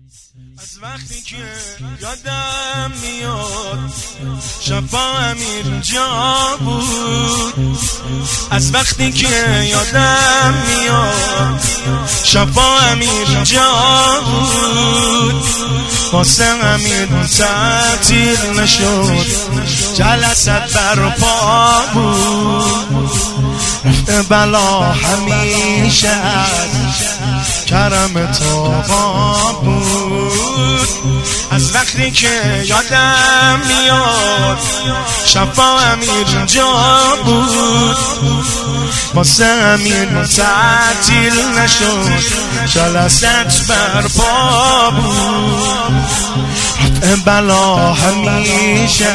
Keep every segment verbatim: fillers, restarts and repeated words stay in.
از وقتی که یادم میاد شفا امیر جا بود، از وقتی که یادم میاد شفا امیر جا بود، واسه امیر تعطیل نشد جلست برپا بود، رفع بلا همیشه از کرم تا بود، از وقتی که یادم میاد شفا امیر جا بود، واسه امیر تعطیل نشد جلست برپا بود، رفع بلا همیشه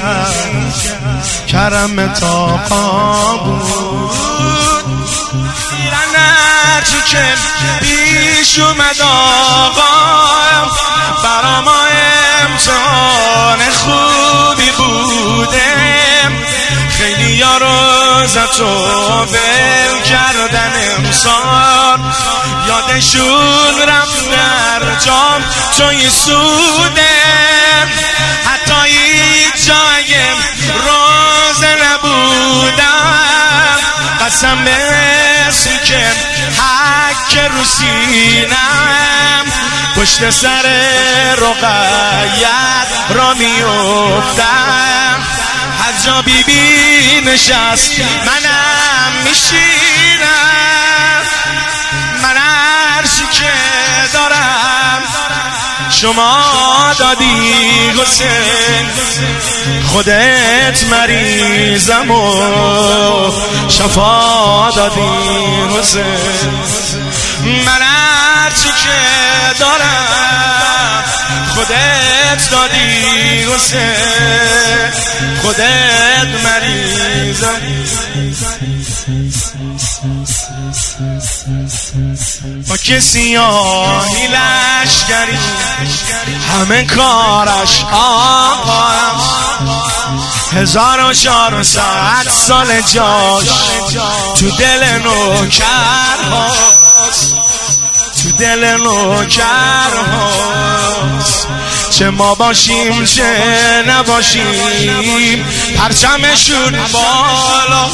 کرم تا پا بود، هرچی که پیش اومد آقا برا ما امتحان خوبی بوده، خیلی ها روزت و بل کردن امسال یادشون رفت در جام توی سوده، حتی هیچ جایم روز نبودم، قسم به اسمی که حک رو سینم پشت سر رقیت را میافتم، هر جا بی بی نشست منم میشینم، من هرچی که دارم شما دادی حسین، خودت مریضم و شفا دادی حسین، من هرچی که دارم خودت دادی حسین، خودت مریضم. با که سیاهی لشکری همه کارش آقا، هزار و چهارصد سال جاش تو دل نوکر هاست، تو دل نوکر هاست، چه ما باشیم چه نباشیم پرچمشون بالا،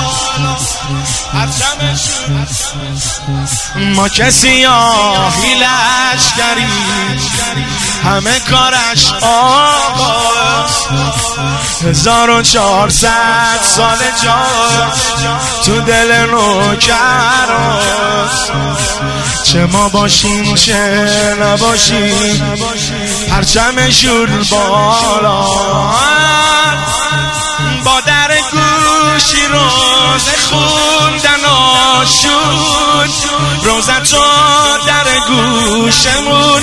پرچمشون ما که سیاهی لشکری همه کارش آقاست، هزار و چهارصد سال جاش تو دل نوکر هاست، چه ما باشیم چه نباشیم پرچمشون بالا، با در گوشی روز خوندن آشون روزتو در گوشمون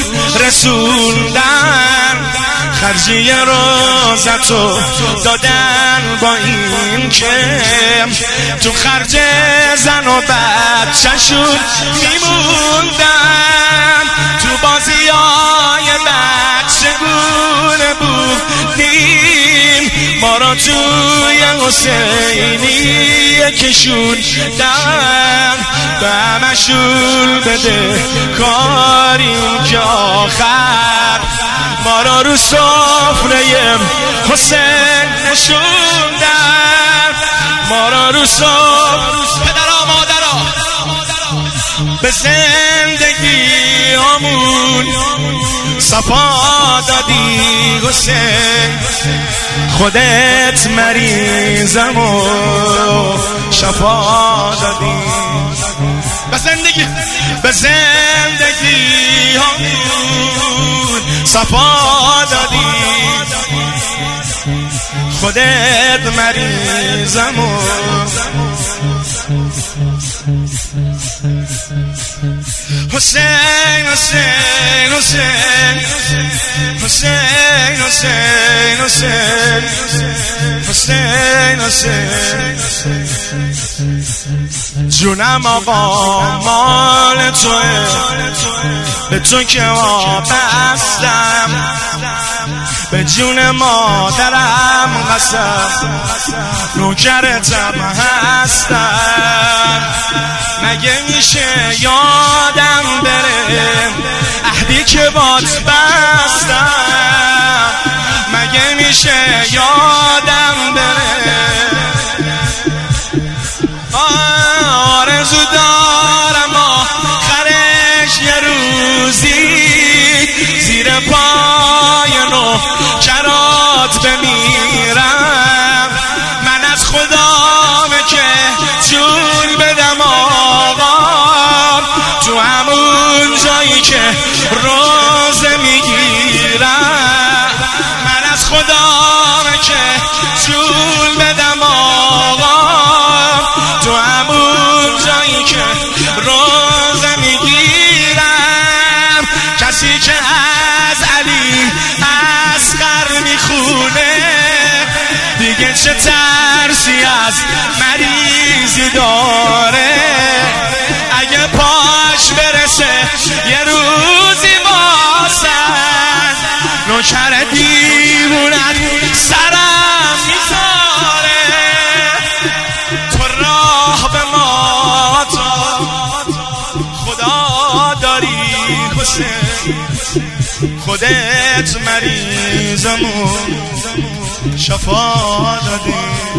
رسوندن، خرجی روزتو دادن با این که تو خرج زن و بچه‌شون میموندن، تو بازی های بچگونه بودیم ما را توی حسینی کشوندن، به همشون بده کاریم که آخر ما را رو سفره حسین نشوندن، ما را رو سفره پدرها مادرها به زندگی همون صفا دادی حسین، خودت مریضم و شفا دادی، به زندگی به زندگی همون صفا دادی، خودت مریضم و حسین حسین حسین حسین حسین حسین حسین حسین جونم آقا مال توه، به تو که وابستم، به جون مادرم قسم نوکرتم هستم. مگه میشه یادم بره عهدی که بات بستم؟ مگه میشه یادم بره؟ آرزو دارم آخرش یه روزی زیر پای نوکرات بمیرم. من از خدام که جون بدم آقا، تو همون جایی که روزه میگیرم. من از خدام که جون بدم آقا، تو همون جایی که روزه میگیرم. کسی که از علی اصغر میخونه دیگه چه ترسی از مریضی داره؟ اگه پاش برسه یه روزی باسن نوکر دیوونت سرم میذاره. تو راه به ما تا خدا داری حسین، خودت مریضمون شفا دادی.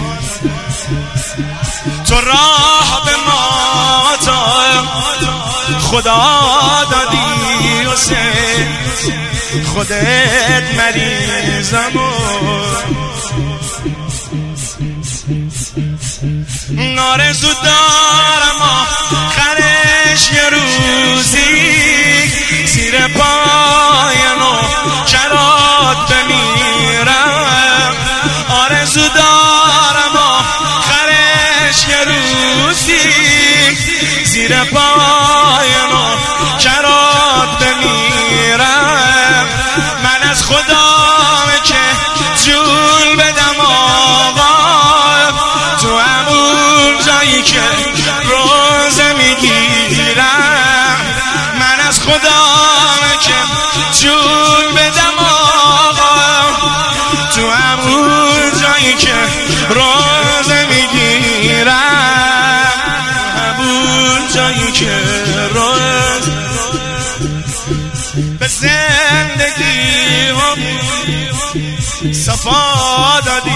تو راه به ما تا خدا دادی حسین، خودت مریضمون. آرزو دارم آخرش یه روزی زیر پای نوکرات بمیرم. آرزو دارم آخرش یه روزی زیر پای نوکرات بمیرم. من از خدام که جون بدم آقا، تو همون جایی که روزه میگیرم. من از خدام که جون بدم آقا، تو همون جایی که روزه میگیرم. همون جایی که روز به زندگی هم صفا دادی.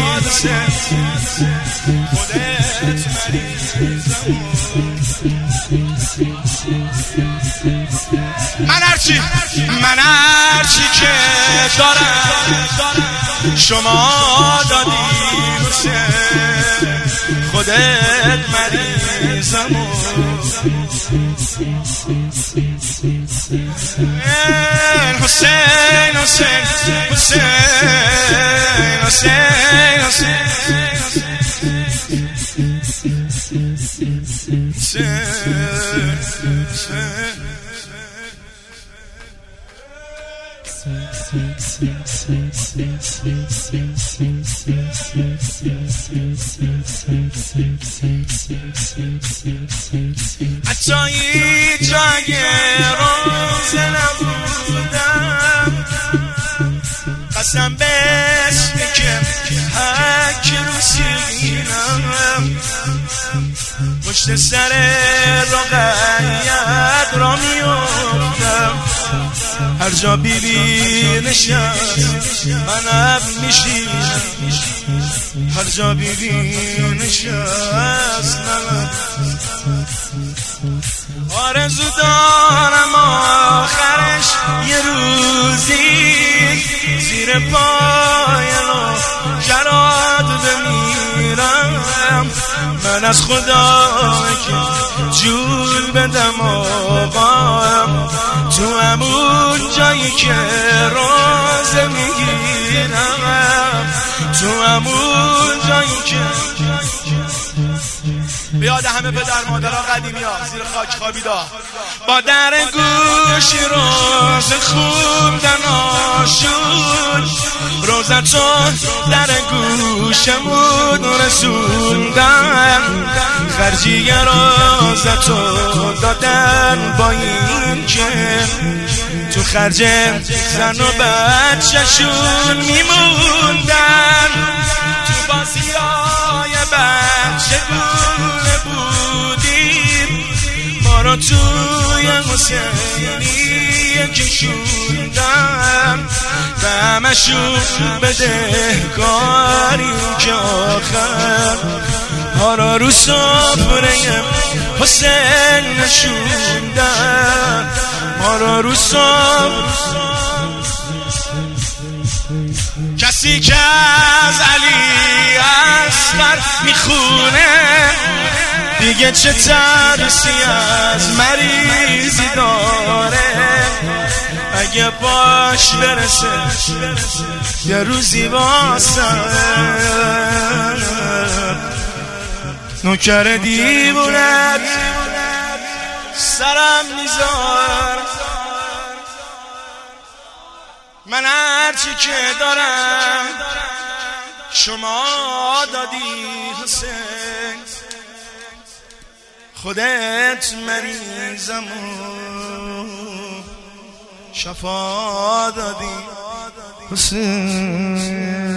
خودت من هرچی من هرچی که دارم شما دادی حسین، خودت مریضمون. حسین حسین حسین حسین حسین حتی هیچ جای روزه نبودم، قسم به اسمی که حک رو سینم. پشت سر رقیت را میافتم، هر جا بیبی نشست منم میشینم، هر جا بیبی نشست منم. آرزو دارم آخرش یه روزی زیر پای نوکرات بمیرم. من از خدا که جون بدم آقا، تو همون جایی که روزه میگیرم، تو همون جایی که بیاد همه پدر مادرها قدیمی ها زیر خاک خوابیدا با در گوشی روز خوندن آش روزتو در گوشمون رسوندن، خرجی روزتو دادن با این که تو خرج زن و بچه‌شون میموندن. تو بازیای بچه گونه بودیم، ما رو توی حسینی کشوندن، به همشون بدهکاریم که آخر ها را رو سفره حسین نشوندن، ما را رو سفره. کسی که از علی اصغر میخونه دیگه چه ترسی از مریضی داره، اگه باش برسه یه روزی واسه نوکر دیوونت سرم میذار. من هرچی که دارم شما دادی حسین، خودت مریضم و شفا دادی حسین.